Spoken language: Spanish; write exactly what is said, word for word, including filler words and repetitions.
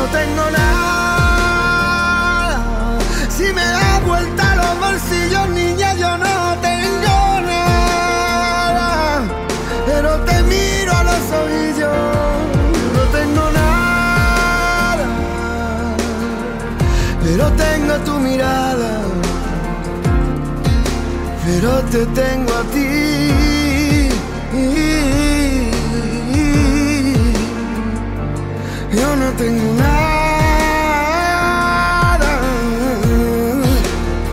no tengo nada. Si me das vuelta los bolsillos, niña, yo no tengo nada. Pero te miro a los ojillos, no tengo nada. Pero tengo tu mirada, pero te tengo a ti. Yo no tengo nada.